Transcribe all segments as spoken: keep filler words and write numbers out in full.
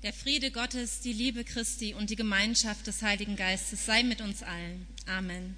Der Friede Gottes, die Liebe Christi und die Gemeinschaft des Heiligen Geistes sei mit uns allen. Amen.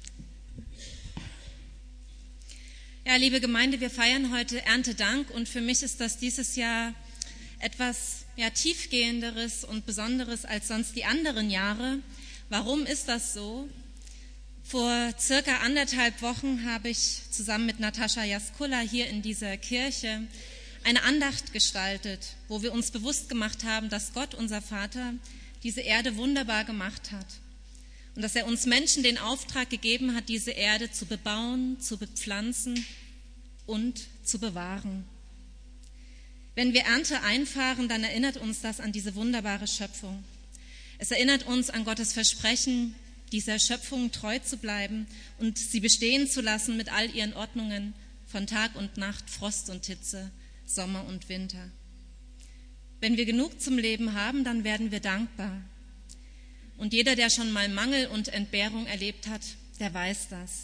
Ja, liebe Gemeinde, wir feiern heute Erntedank und für mich ist das dieses Jahr etwas ja, tiefgehenderes und Besonderes als sonst die anderen Jahre. Warum ist das so? Vor circa anderthalb Wochen habe ich zusammen mit Natascha Jaskulla hier in dieser Kirche eine Andacht gestaltet, wo wir uns bewusst gemacht haben, dass Gott, unser Vater, diese Erde wunderbar gemacht hat und dass er uns Menschen den Auftrag gegeben hat, diese Erde zu bebauen, zu bepflanzen und zu bewahren. Wenn wir Ernte einfahren, dann erinnert uns das an diese wunderbare Schöpfung. Es erinnert uns an Gottes Versprechen, dieser Schöpfung treu zu bleiben und sie bestehen zu lassen mit all ihren Ordnungen von Tag und Nacht, Frost und Hitze, Sommer und Winter. Wenn wir genug zum Leben haben, dann werden wir dankbar. Und jeder, der schon mal Mangel und Entbehrung erlebt hat, der weiß das.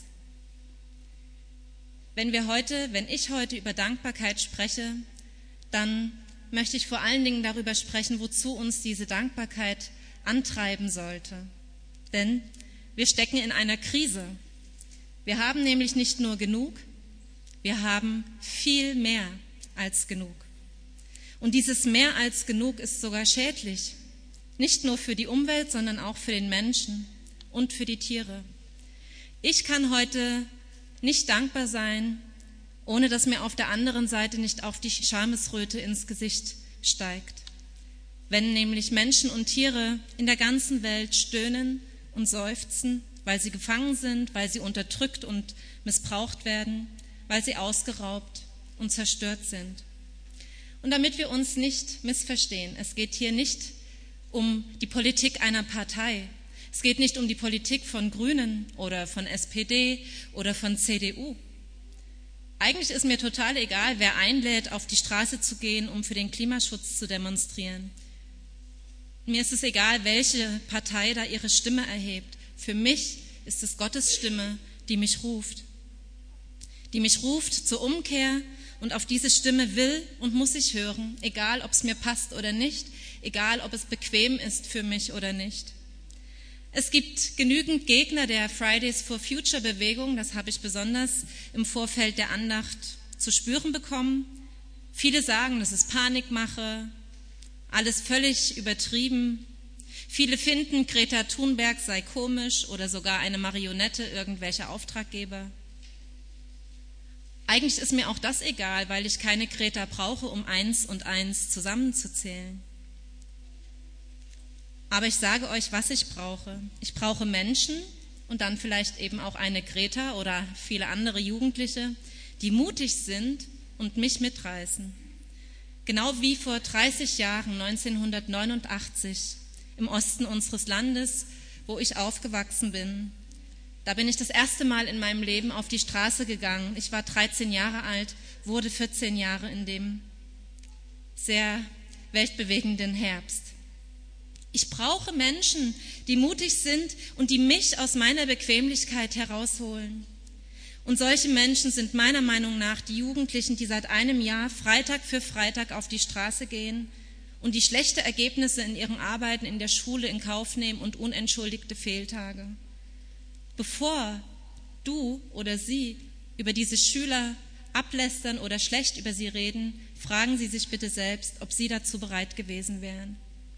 Wenn wir heute, wenn ich heute über Dankbarkeit spreche, dann möchte ich vor allen Dingen darüber sprechen, wozu uns diese Dankbarkeit antreiben sollte. Denn wir stecken in einer Krise. Wir haben nämlich nicht nur genug, wir haben viel mehr als genug. Und dieses mehr als genug ist sogar schädlich. Nicht nur für die Umwelt, sondern auch für den Menschen und für die Tiere. Ich kann heute nicht dankbar sein, ohne dass mir auf der anderen Seite nicht auf die Schamesröte ins Gesicht steigt. Wenn nämlich Menschen und Tiere in der ganzen Welt stöhnen und seufzen, weil sie gefangen sind, weil sie unterdrückt und missbraucht werden, weil sie ausgeraubt und zerstört sind. Und damit wir uns nicht missverstehen, es geht hier nicht um die Politik einer Partei. Es geht nicht um die Politik von Grünen oder von S P D oder von C D U. Eigentlich ist mir total egal, wer einlädt, auf die Straße zu gehen, um für den Klimaschutz zu demonstrieren. Mir ist es egal, welche Partei da ihre Stimme erhebt. Für mich ist es Gottes Stimme, die mich ruft. Die mich ruft zur Umkehr und auf diese Stimme will und muss ich hören, egal ob es mir passt oder nicht, egal ob es bequem ist für mich oder nicht. Es gibt genügend Gegner der Fridays for Future Bewegung, das habe ich besonders im Vorfeld der Andacht zu spüren bekommen. Viele sagen, das ist Panikmache, alles völlig übertrieben. Viele finden, Greta Thunberg sei komisch oder sogar eine Marionette irgendwelcher Auftraggeber. Eigentlich ist mir auch das egal, weil ich keine Greta brauche, um eins und eins zusammenzuzählen. Aber ich sage euch, was ich brauche. Ich brauche Menschen und dann vielleicht eben auch eine Greta oder viele andere Jugendliche, die mutig sind und mich mitreißen. Genau wie vor dreißig Jahren, neunzehnhundertneunundachtzig, im Osten unseres Landes, wo ich aufgewachsen bin. Da bin ich das erste Mal in meinem Leben auf die Straße gegangen. Ich war dreizehn Jahre alt, wurde vierzehn Jahre in dem sehr weltbewegenden Herbst. Ich brauche Menschen, die mutig sind und die mich aus meiner Bequemlichkeit herausholen. Und solche Menschen sind meiner Meinung nach die Jugendlichen, die seit einem Jahr Freitag für Freitag auf die Straße gehen und die schlechte Ergebnisse in ihren Arbeiten in der Schule in Kauf nehmen und unentschuldigte Fehltage. Bevor du oder sie über diese Schüler ablästern oder schlecht über sie reden, fragen Sie sich bitte selbst, ob Sie dazu bereit gewesen wären.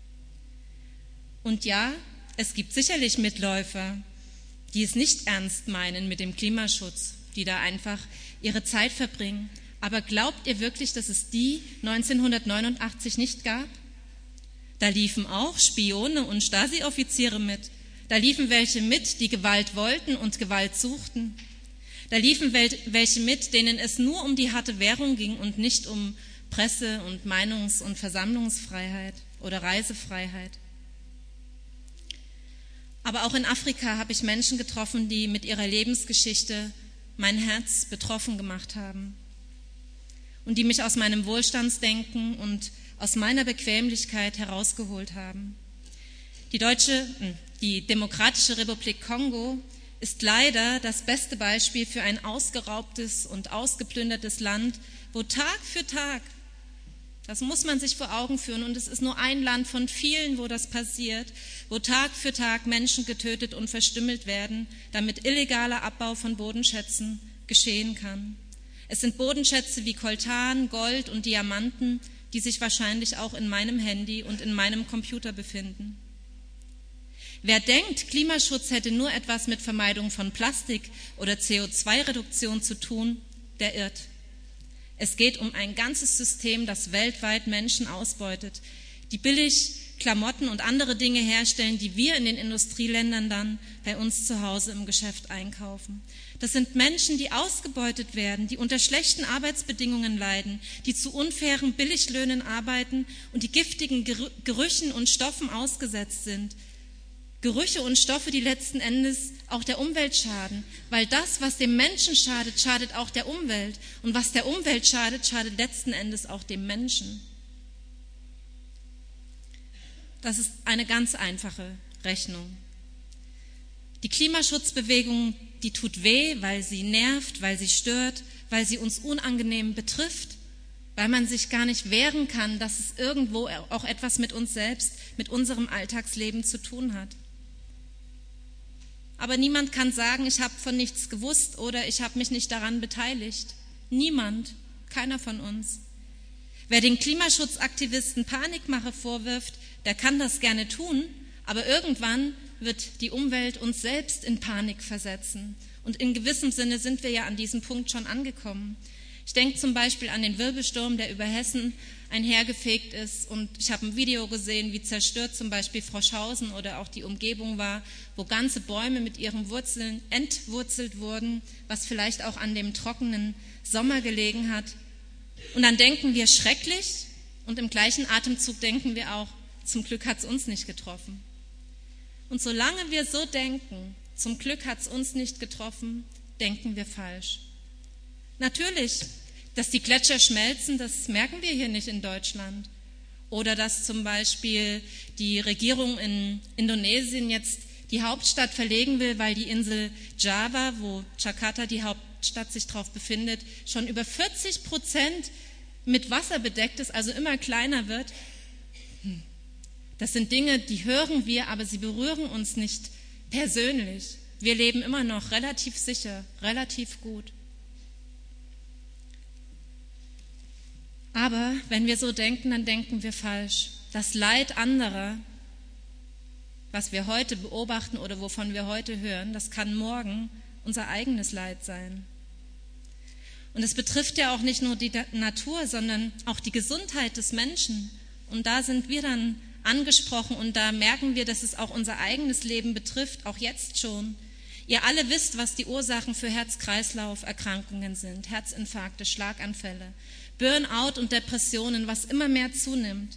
Und ja, es gibt sicherlich Mitläufer, die es nicht ernst meinen mit dem Klimaschutz, die da einfach ihre Zeit verbringen. Aber glaubt ihr wirklich, dass es die neunzehnhundertneunundachtzig nicht gab? Da liefen auch Spione und Stasi-Offiziere mit. Da liefen welche mit, die Gewalt wollten und Gewalt suchten. Da liefen welche mit, denen es nur um die harte Währung ging und nicht um Presse- und Meinungs- und Versammlungsfreiheit oder Reisefreiheit. Aber auch in Afrika habe ich Menschen getroffen, die mit ihrer Lebensgeschichte mein Herz betroffen gemacht haben und die mich aus meinem Wohlstandsdenken und aus meiner Bequemlichkeit herausgeholt haben. Die deutsche, die Demokratische Republik Kongo ist leider das beste Beispiel für ein ausgeraubtes und ausgeplündertes Land, wo Tag für Tag Das muss man sich vor Augen führen. Und es ist nur ein Land von vielen, wo das passiert, wo Tag für Tag Menschen getötet und verstümmelt werden, damit illegaler Abbau von Bodenschätzen geschehen kann. Es sind Bodenschätze wie Koltan, Gold und Diamanten, die sich wahrscheinlich auch in meinem Handy und in meinem Computer befinden. Wer denkt, Klimaschutz hätte nur etwas mit Vermeidung von Plastik oder C O zwei Reduktion zu tun, der irrt. Es geht um ein ganzes System, das weltweit Menschen ausbeutet, die billig Klamotten und andere Dinge herstellen, die wir in den Industrieländern dann bei uns zu Hause im Geschäft einkaufen. Das sind Menschen, die ausgebeutet werden, die unter schlechten Arbeitsbedingungen leiden, die zu unfairen Billiglöhnen arbeiten und die giftigen Gerüchen und Stoffen ausgesetzt sind. Gerüche und Stoffe, die letzten Endes auch der Umwelt schaden, weil das, was dem Menschen schadet, schadet auch der Umwelt. Und was der Umwelt schadet, schadet letzten Endes auch dem Menschen. Das ist eine ganz einfache Rechnung. Die Klimaschutzbewegung, die tut weh, weil sie nervt, weil sie stört, weil sie uns unangenehm betrifft, weil man sich gar nicht wehren kann, dass es irgendwo auch etwas mit uns selbst, mit unserem Alltagsleben zu tun hat. Aber niemand kann sagen, ich habe von nichts gewusst oder ich habe mich nicht daran beteiligt. Niemand, keiner von uns. Wer den Klimaschutzaktivisten Panikmache vorwirft, der kann das gerne tun, aber irgendwann wird die Umwelt uns selbst in Panik versetzen. Und in gewissem Sinne sind wir ja an diesem Punkt schon angekommen. Ich denke zum Beispiel an den Wirbelsturm, der über Hessen einhergefegt ist. Und ich habe ein Video gesehen, wie zerstört zum Beispiel Froschhausen oder auch die Umgebung war, wo ganze Bäume mit ihren Wurzeln entwurzelt wurden, was vielleicht auch an dem trockenen Sommer gelegen hat. Und dann denken wir schrecklich und im gleichen Atemzug denken wir auch, zum Glück hat es uns nicht getroffen. Und solange wir so denken, zum Glück hat es uns nicht getroffen, denken wir falsch. Natürlich, dass die Gletscher schmelzen, das merken wir hier nicht in Deutschland. Oder dass zum Beispiel die Regierung in Indonesien jetzt die Hauptstadt verlegen will, weil die Insel Java, wo Jakarta die Hauptstadt sich drauf befindet, schon über vierzig Prozent mit Wasser bedeckt ist, also immer kleiner wird. Das sind Dinge, die hören wir, aber sie berühren uns nicht persönlich. Wir leben immer noch relativ sicher, relativ gut. Aber wenn wir so denken, dann denken wir falsch. Das Leid anderer, was wir heute beobachten oder wovon wir heute hören, das kann morgen unser eigenes Leid sein. Und es betrifft ja auch nicht nur die Natur, sondern auch die Gesundheit des Menschen. Und da sind wir dann angesprochen und da merken wir, dass es auch unser eigenes Leben betrifft, auch jetzt schon. Ihr alle wisst, was die Ursachen für Herz-Kreislauf-Erkrankungen sind, Herzinfarkte, Schlaganfälle, Burnout und Depressionen, was immer mehr zunimmt.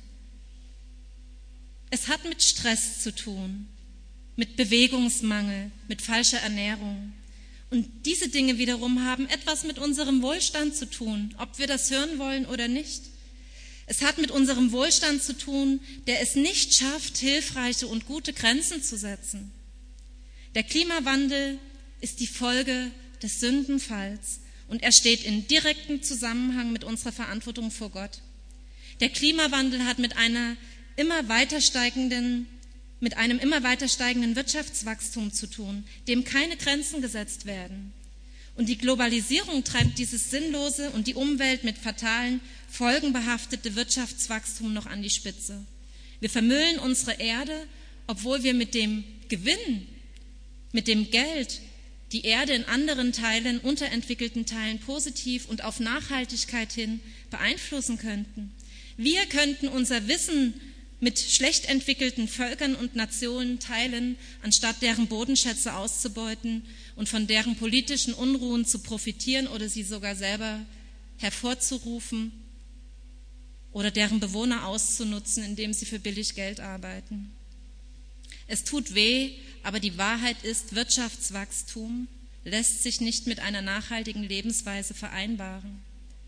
Es hat mit Stress zu tun, mit Bewegungsmangel, mit falscher Ernährung. Und diese Dinge wiederum haben etwas mit unserem Wohlstand zu tun, ob wir das hören wollen oder nicht. Es hat mit unserem Wohlstand zu tun, der es nicht schafft, hilfreiche und gute Grenzen zu setzen. Der Klimawandel ist die Folge des Sündenfalls und er steht in direktem Zusammenhang mit unserer Verantwortung vor Gott. Der Klimawandel hat mit einer immer weiter steigenden, mit einem immer weiter steigenden Wirtschaftswachstum zu tun, dem keine Grenzen gesetzt werden. Und die Globalisierung treibt dieses sinnlose und die Umwelt mit fatalen Folgen behaftete Wirtschaftswachstum noch an die Spitze. Wir vermüllen unsere Erde, obwohl wir mit dem Gewinn, mit dem Geld die Erde in anderen Teilen, unterentwickelten Teilen positiv und auf Nachhaltigkeit hin beeinflussen könnten. Wir könnten unser Wissen mit schlecht entwickelten Völkern und Nationen teilen, anstatt deren Bodenschätze auszubeuten und von deren politischen Unruhen zu profitieren oder sie sogar selber hervorzurufen oder deren Bewohner auszunutzen, indem sie für billig Geld arbeiten. Es tut weh, aber die Wahrheit ist, Wirtschaftswachstum lässt sich nicht mit einer nachhaltigen Lebensweise vereinbaren.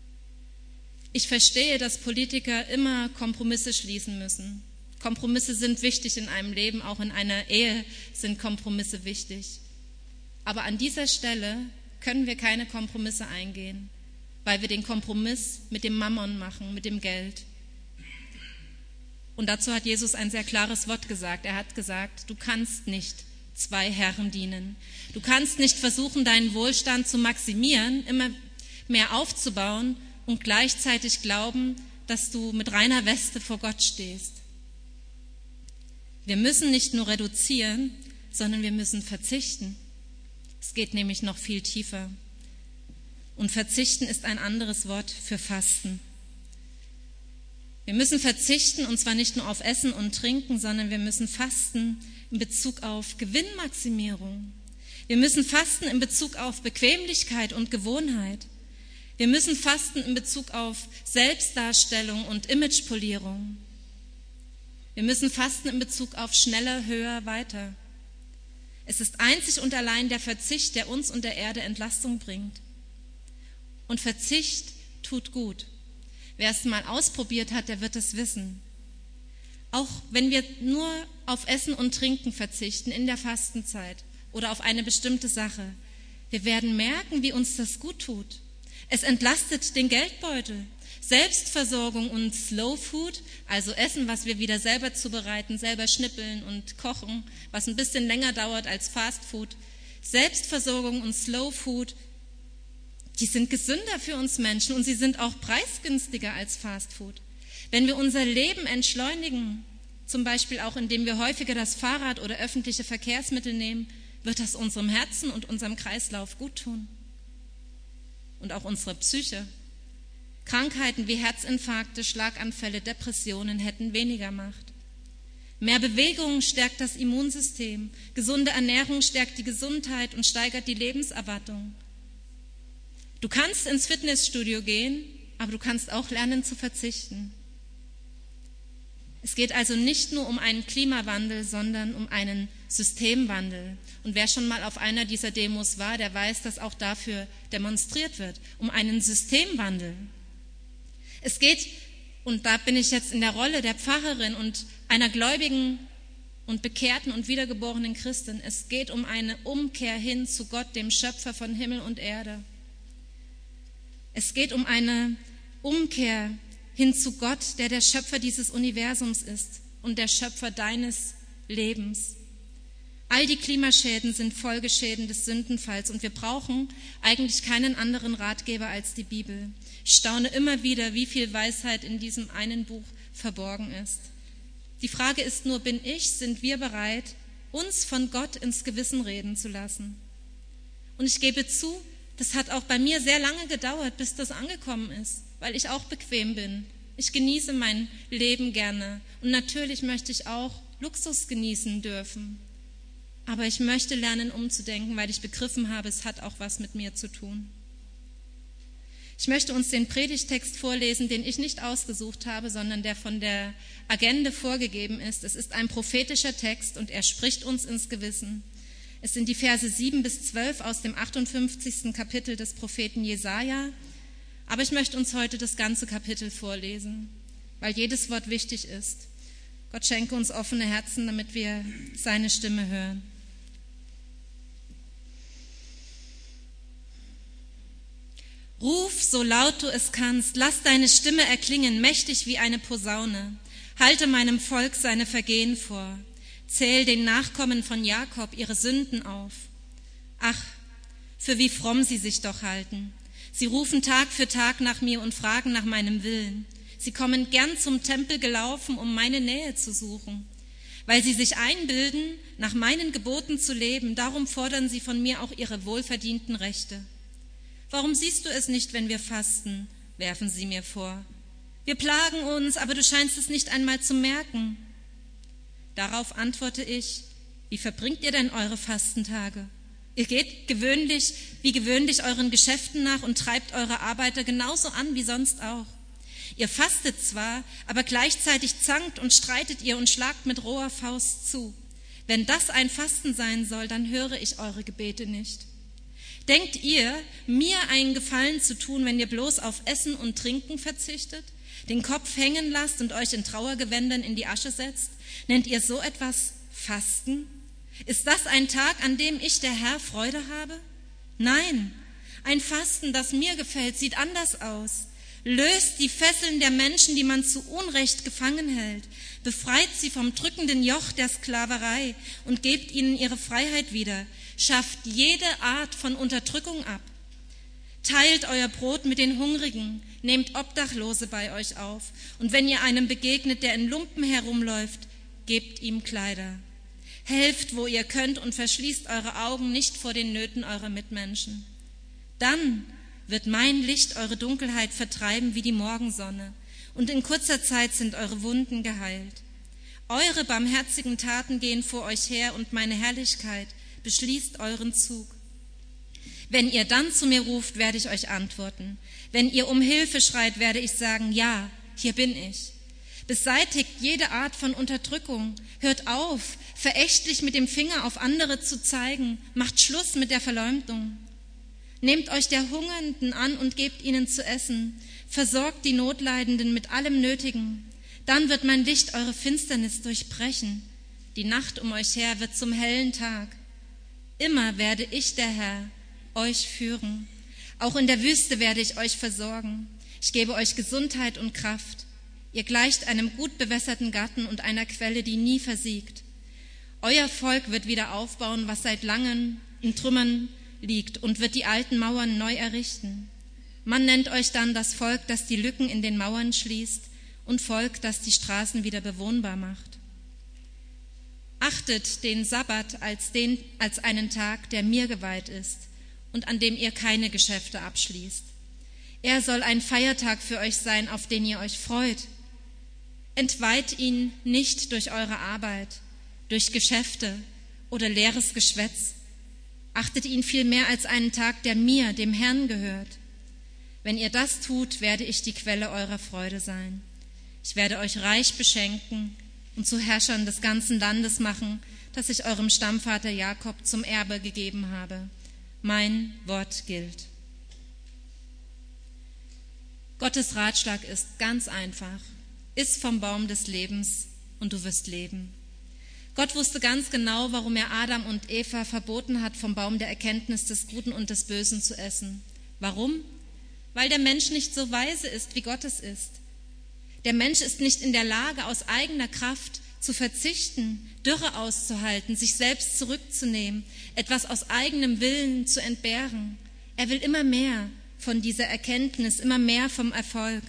Ich verstehe, dass Politiker immer Kompromisse schließen müssen. Kompromisse sind wichtig in einem Leben, auch in einer Ehe sind Kompromisse wichtig. Aber an dieser Stelle können wir keine Kompromisse eingehen, weil wir den Kompromiss mit dem Mammon machen, mit dem Geld. Und dazu hat Jesus ein sehr klares Wort gesagt. Er hat gesagt, du kannst nicht zwei Herren dienen. Du kannst nicht versuchen, deinen Wohlstand zu maximieren, immer mehr aufzubauen und gleichzeitig glauben, dass du mit reiner Weste vor Gott stehst. Wir müssen nicht nur reduzieren, sondern wir müssen verzichten. Es geht nämlich noch viel tiefer. Und verzichten ist ein anderes Wort für Fasten. Wir müssen verzichten, und zwar nicht nur auf Essen und Trinken, sondern wir müssen fasten in Bezug auf Gewinnmaximierung. Wir müssen fasten in Bezug auf Bequemlichkeit und Gewohnheit. Wir müssen fasten in Bezug auf Selbstdarstellung und Imagepolierung. Wir müssen fasten in Bezug auf schneller, höher, weiter. Es ist einzig und allein der Verzicht, der uns und der Erde Entlastung bringt. Und Verzicht tut gut. Wer es mal ausprobiert hat, der wird es wissen. Auch wenn wir nur auf Essen und Trinken verzichten in der Fastenzeit oder auf eine bestimmte Sache, wir werden merken, wie uns das gut tut. Es entlastet den Geldbeutel. Selbstversorgung und Slow Food, also Essen, was wir wieder selber zubereiten, selber schnippeln und kochen, was ein bisschen länger dauert als Fast Food. Selbstversorgung und Slow Food, die sind gesünder für uns Menschen und sie sind auch preisgünstiger als Fast Food. Wenn wir unser Leben entschleunigen, zum Beispiel auch indem wir häufiger das Fahrrad oder öffentliche Verkehrsmittel nehmen, wird das unserem Herzen und unserem Kreislauf gut tun. Und auch unserer Psyche. Krankheiten wie Herzinfarkte, Schlaganfälle, Depressionen hätten weniger Macht. Mehr Bewegung stärkt das Immunsystem. Gesunde Ernährung stärkt die Gesundheit und steigert die Lebenserwartung. Du kannst ins Fitnessstudio gehen, aber du kannst auch lernen zu verzichten. Es geht also nicht nur um einen Klimawandel, sondern um einen Systemwandel. Und wer schon mal auf einer dieser Demos war, der weiß, dass auch dafür demonstriert wird, um einen Systemwandel. Es geht, und da bin ich jetzt in der Rolle der Pfarrerin und einer gläubigen und bekehrten und wiedergeborenen Christin, es geht um eine Umkehr hin zu Gott, dem Schöpfer von Himmel und Erde. Es geht um eine Umkehr hin zu Gott, der der Schöpfer dieses Universums ist und der Schöpfer deines Lebens. All die Klimaschäden sind Folgeschäden des Sündenfalls und wir brauchen eigentlich keinen anderen Ratgeber als die Bibel. Ich staune immer wieder, wie viel Weisheit in diesem einen Buch verborgen ist. Die Frage ist nur, bin ich, sind wir bereit, uns von Gott ins Gewissen reden zu lassen? Und ich gebe zu, das hat auch bei mir sehr lange gedauert, bis das angekommen ist, weil ich auch bequem bin. Ich genieße mein Leben gerne und natürlich möchte ich auch Luxus genießen dürfen. Aber ich möchte lernen, umzudenken, weil ich begriffen habe, es hat auch was mit mir zu tun. Ich möchte uns den Predigtext vorlesen, den ich nicht ausgesucht habe, sondern der von der Agenda vorgegeben ist. Es ist ein prophetischer Text und er spricht uns ins Gewissen. Es sind die Verse sieben bis zwölf aus dem achtundfünfzigsten Kapitel des Propheten Jesaja. Aber ich möchte uns heute das ganze Kapitel vorlesen, weil jedes Wort wichtig ist. Gott schenke uns offene Herzen, damit wir seine Stimme hören. Ruf, so laut du es kannst, lass deine Stimme erklingen, mächtig wie eine Posaune. Halte meinem Volk seine Vergehen vor. Zähl den Nachkommen von Jakob ihre Sünden auf. Ach, für wie fromm sie sich doch halten. Sie rufen Tag für Tag nach mir und fragen nach meinem Willen. Sie kommen gern zum Tempel gelaufen, um meine Nähe zu suchen. Weil sie sich einbilden, nach meinen Geboten zu leben, darum fordern sie von mir auch ihre wohlverdienten Rechte. Warum siehst du es nicht, wenn wir fasten? Werfen sie mir vor. Wir plagen uns, aber du scheinst es nicht einmal zu merken. Darauf antworte ich, wie verbringt ihr denn eure Fastentage? Ihr geht gewöhnlich, wie gewöhnlich euren Geschäften nach und treibt eure Arbeiter genauso an wie sonst auch. Ihr fastet zwar, aber gleichzeitig zankt und streitet ihr und schlagt mit roher Faust zu. Wenn das ein Fasten sein soll, dann höre ich eure Gebete nicht. Denkt ihr, mir einen Gefallen zu tun, wenn ihr bloß auf Essen und Trinken verzichtet, den Kopf hängen lasst und euch in Trauergewändern in die Asche setzt? Nennt ihr so etwas Fasten? Ist das ein Tag, an dem ich, der Herr, Freude habe? Nein, ein Fasten, das mir gefällt, sieht anders aus. Löst die Fesseln der Menschen, die man zu Unrecht gefangen hält. Befreit sie vom drückenden Joch der Sklaverei und gebt ihnen ihre Freiheit wieder. Schafft jede Art von Unterdrückung ab. Teilt euer Brot mit den Hungrigen, nehmt Obdachlose bei euch auf. Und wenn ihr einem begegnet, der in Lumpen herumläuft, gebt ihm Kleider. Helft, wo ihr könnt, und verschließt eure Augen nicht vor den Nöten eurer Mitmenschen. Dann wird mein Licht eure Dunkelheit vertreiben wie die Morgensonne, und in kurzer Zeit sind eure Wunden geheilt. Eure barmherzigen Taten gehen vor euch her, und meine Herrlichkeit beschließt euren Zug. Wenn ihr dann zu mir ruft, werde ich euch antworten. Wenn ihr um Hilfe schreit, werde ich sagen, ja, hier bin ich. Beseitigt jede Art von Unterdrückung. Hört auf, verächtlich mit dem Finger auf andere zu zeigen. Macht Schluss mit der Verleumdung. Nehmt euch der Hungernden an und gebt ihnen zu essen. Versorgt die Notleidenden mit allem Nötigen. Dann wird mein Licht eure Finsternis durchbrechen. Die Nacht um euch her wird zum hellen Tag. Immer werde ich, der Herr, euch führen. Auch in der Wüste werde ich euch versorgen. Ich gebe euch Gesundheit und Kraft. Ihr gleicht einem gut bewässerten Garten und einer Quelle, die nie versiegt. Euer Volk wird wieder aufbauen, was seit langem in Trümmern liegt, und wird die alten Mauern neu errichten. Man nennt euch dann das Volk, das die Lücken in den Mauern schließt, und Volk, das die Straßen wieder bewohnbar macht. Achtet den Sabbat als, den, als einen Tag, der mir geweiht ist und an dem ihr keine Geschäfte abschließt. Er soll ein Feiertag für euch sein, auf den ihr euch freut. Entweiht ihn nicht durch eure Arbeit, durch Geschäfte oder leeres Geschwätz. Achtet ihn vielmehr als einen Tag, der mir, dem Herrn, gehört. Wenn ihr das tut, werde ich die Quelle eurer Freude sein. Ich werde euch reich beschenken und zu Herrschern des ganzen Landes machen, das ich eurem Stammvater Jakob zum Erbe gegeben habe. Mein Wort gilt. Gottes Ratschlag ist ganz einfach. Iss vom Baum des Lebens und du wirst leben. Gott wusste ganz genau, warum er Adam und Eva verboten hat, vom Baum der Erkenntnis des Guten und des Bösen zu essen. Warum? Weil der Mensch nicht so weise ist, wie Gott es ist. Der Mensch ist nicht in der Lage, aus eigener Kraft zu verzichten, Dürre auszuhalten, sich selbst zurückzunehmen, etwas aus eigenem Willen zu entbehren. Er will immer mehr von dieser Erkenntnis, immer mehr vom Erfolg.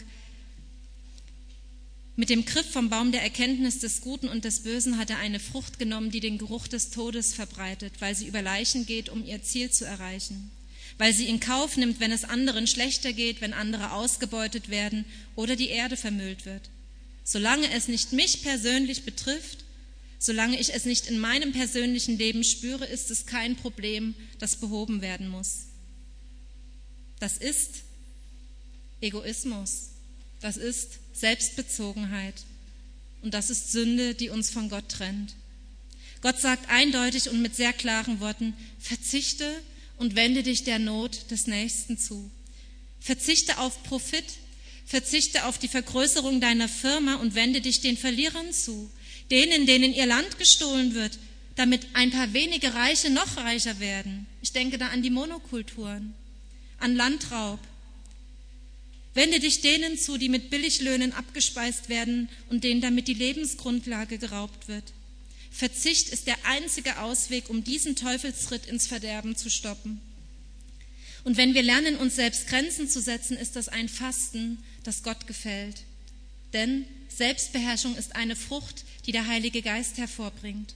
Mit dem Griff vom Baum der Erkenntnis des Guten und des Bösen hat er eine Frucht genommen, die den Geruch des Todes verbreitet, weil sie über Leichen geht, um ihr Ziel zu erreichen. Weil sie in Kauf nimmt, wenn es anderen schlechter geht, wenn andere ausgebeutet werden oder die Erde vermüllt wird. Solange es nicht mich persönlich betrifft, solange ich es nicht in meinem persönlichen Leben spüre, ist es kein Problem, das behoben werden muss. Das ist Egoismus. Das ist Selbstbezogenheit und das ist Sünde, die uns von Gott trennt. Gott sagt eindeutig und mit sehr klaren Worten, verzichte und wende dich der Not des Nächsten zu. Verzichte auf Profit, verzichte auf die Vergrößerung deiner Firma und wende dich den Verlierern zu, denen, denen ihr Land gestohlen wird, damit ein paar wenige Reiche noch reicher werden. Ich denke da an die Monokulturen, an Landraub. Wende dich denen zu, die mit Billiglöhnen abgespeist werden und denen damit die Lebensgrundlage geraubt wird. Verzicht ist der einzige Ausweg, um diesen Teufelsritt ins Verderben zu stoppen. Und wenn wir lernen, uns selbst Grenzen zu setzen, ist das ein Fasten, das Gott gefällt. Denn Selbstbeherrschung ist eine Frucht, die der Heilige Geist hervorbringt.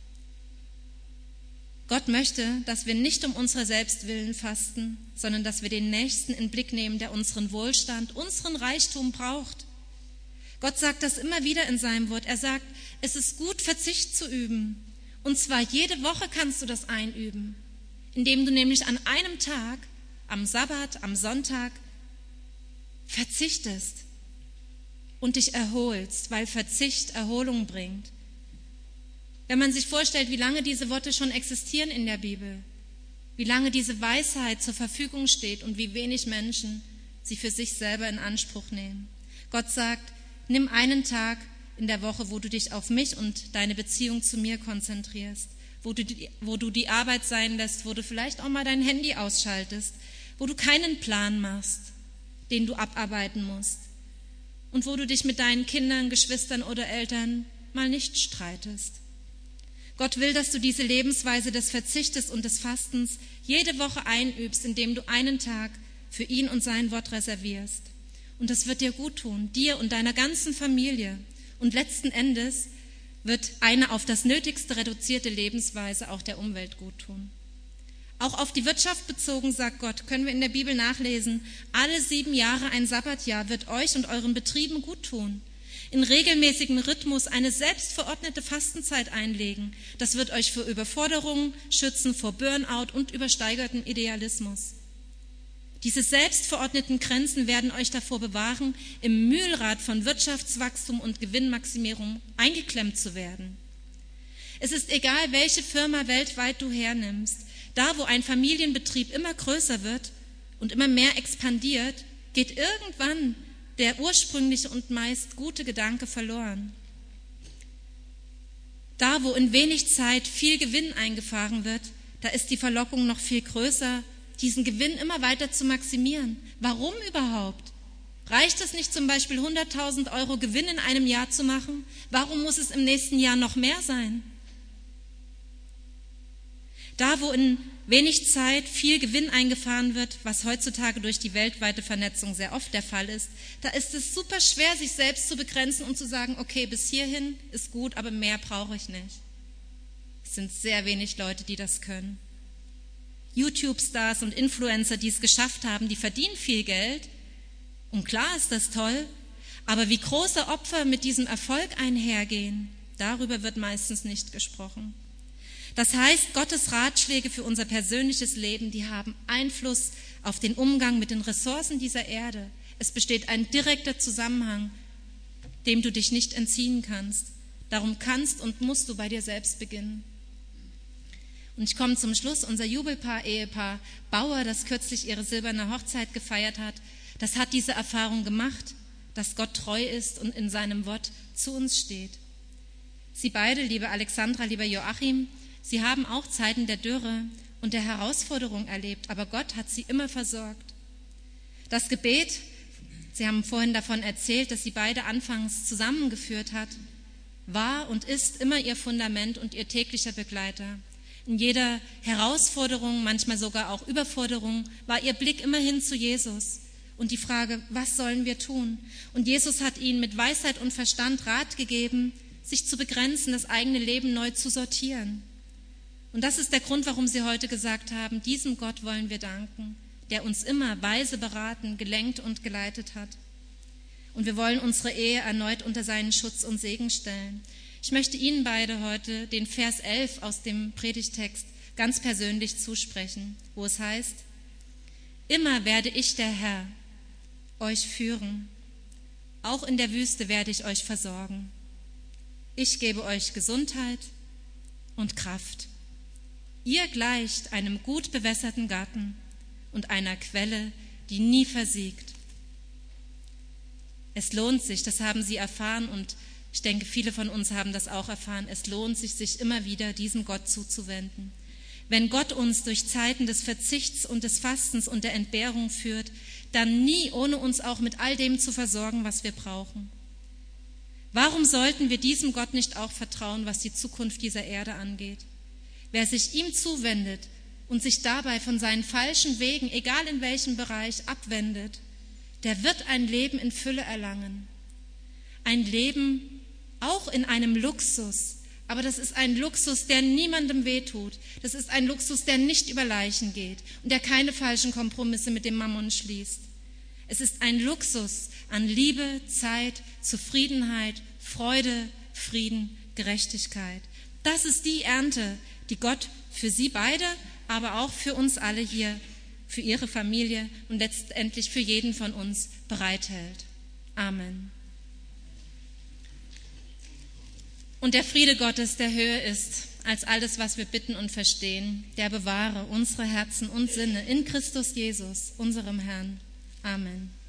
Gott möchte, dass wir nicht um unserer selbst willen fasten, sondern dass wir den Nächsten in Blick nehmen, der unseren Wohlstand, unseren Reichtum braucht. Gott sagt das immer wieder in seinem Wort. Er sagt, es ist gut, Verzicht zu üben. Und zwar jede Woche kannst du das einüben, indem du nämlich an einem Tag, am Sabbat, am Sonntag, verzichtest und dich erholst, weil Verzicht Erholung bringt. Wenn man sich vorstellt, wie lange diese Worte schon existieren in der Bibel, wie lange diese Weisheit zur Verfügung steht und wie wenig Menschen sie für sich selber in Anspruch nehmen. Gott sagt, nimm einen Tag in der Woche, wo du dich auf mich und deine Beziehung zu mir konzentrierst, wo du, die, wo du die Arbeit sein lässt, wo du vielleicht auch mal dein Handy ausschaltest, wo du keinen Plan machst, den du abarbeiten musst und wo du dich mit deinen Kindern, Geschwistern oder Eltern mal nicht streitest. Gott will, dass du diese Lebensweise des Verzichtes und des Fastens jede Woche einübst, indem du einen Tag für ihn und sein Wort reservierst. Und das wird dir gut tun, dir und deiner ganzen Familie. Und letzten Endes wird eine auf das Nötigste reduzierte Lebensweise auch der Umwelt gut tun. Auch auf die Wirtschaft bezogen, sagt Gott, können wir in der Bibel nachlesen, alle sieben Jahre ein Sabbatjahr wird euch und euren Betrieben gut tun. In regelmäßigem Rhythmus eine selbstverordnete Fastenzeit einlegen. Das wird euch vor Überforderungen schützen, vor Burnout und übersteigerten Idealismus. Diese selbstverordneten Grenzen werden euch davor bewahren, im Mühlrad von Wirtschaftswachstum und Gewinnmaximierung eingeklemmt zu werden. Es ist egal, welche Firma weltweit du hernimmst. Da, wo ein Familienbetrieb immer größer wird und immer mehr expandiert, geht irgendwann der ursprüngliche und meist gute Gedanke verloren. Da, wo in wenig Zeit viel Gewinn eingefahren wird, da ist die Verlockung noch viel größer, diesen Gewinn immer weiter zu maximieren. Warum überhaupt? Reicht es nicht zum Beispiel hunderttausend Euro Gewinn in einem Jahr zu machen? Warum muss es im nächsten Jahr noch mehr sein? Da, wo in wenig Zeit viel Gewinn eingefahren wird, was heutzutage durch die weltweite Vernetzung sehr oft der Fall ist, da ist es super schwer, sich selbst zu begrenzen und zu sagen, okay, bis hierhin ist gut, aber mehr brauche ich nicht. Es sind sehr wenig Leute, die das können. YouTube-Stars und Influencer, die es geschafft haben, die verdienen viel Geld. Und klar ist das toll, aber wie große Opfer mit diesem Erfolg einhergehen, darüber wird meistens nicht gesprochen. Das heißt, Gottes Ratschläge für unser persönliches Leben, die haben Einfluss auf den Umgang mit den Ressourcen dieser Erde. Es besteht ein direkter Zusammenhang, dem du dich nicht entziehen kannst. Darum kannst und musst du bei dir selbst beginnen. Und ich komme zum Schluss. Unser Jubelpaar, Ehepaar Bauer, das kürzlich ihre silberne Hochzeit gefeiert hat, das hat diese Erfahrung gemacht, dass Gott treu ist und in seinem Wort zu uns steht. Sie beide, liebe Alexandra, lieber Joachim, sie haben auch Zeiten der Dürre und der Herausforderung erlebt, aber Gott hat sie immer versorgt. Das Gebet, Sie haben vorhin davon erzählt, dass sie beide anfangs zusammengeführt hat, war und ist immer ihr Fundament und ihr täglicher Begleiter. In jeder Herausforderung, manchmal sogar auch Überforderung, war ihr Blick immer hin zu Jesus und die Frage, was sollen wir tun? Und Jesus hat ihnen mit Weisheit und Verstand Rat gegeben, sich zu begrenzen, das eigene Leben neu zu sortieren. Und das ist der Grund, warum sie heute gesagt haben, diesem Gott wollen wir danken, der uns immer weise beraten, gelenkt und geleitet hat. Und wir wollen unsere Ehe erneut unter seinen Schutz und Segen stellen. Ich möchte Ihnen beide heute den Vers elf aus dem Predigtext ganz persönlich zusprechen, wo es heißt, immer werde ich, der Herr, euch führen, auch in der Wüste werde ich euch versorgen. Ich gebe euch Gesundheit und Kraft. Ihr gleicht einem gut bewässerten Garten und einer Quelle, die nie versiegt. Es lohnt sich, das haben Sie erfahren und ich denke, viele von uns haben das auch erfahren, es lohnt sich, sich immer wieder diesem Gott zuzuwenden. Wenn Gott uns durch Zeiten des Verzichts und des Fastens und der Entbehrung führt, dann nie ohne uns auch mit all dem zu versorgen, was wir brauchen. Warum sollten wir diesem Gott nicht auch vertrauen, was die Zukunft dieser Erde angeht? Wer sich ihm zuwendet und sich dabei von seinen falschen Wegen, egal in welchem Bereich, abwendet, der wird ein Leben in Fülle erlangen. Ein Leben auch in einem Luxus, aber das ist ein Luxus, der niemandem wehtut. Das ist ein Luxus, der nicht über Leichen geht und der keine falschen Kompromisse mit dem Mammon schließt. Es ist ein Luxus an Liebe, Zeit, Zufriedenheit, Freude, Frieden, Gerechtigkeit. Das ist die Ernte, die Gott für Sie beide, aber auch für uns alle hier, für Ihre Familie und letztendlich für jeden von uns bereithält. Amen. Und der Friede Gottes, der höher ist als alles, was wir bitten und verstehen, der bewahre unsere Herzen und Sinne in Christus Jesus, unserem Herrn. Amen.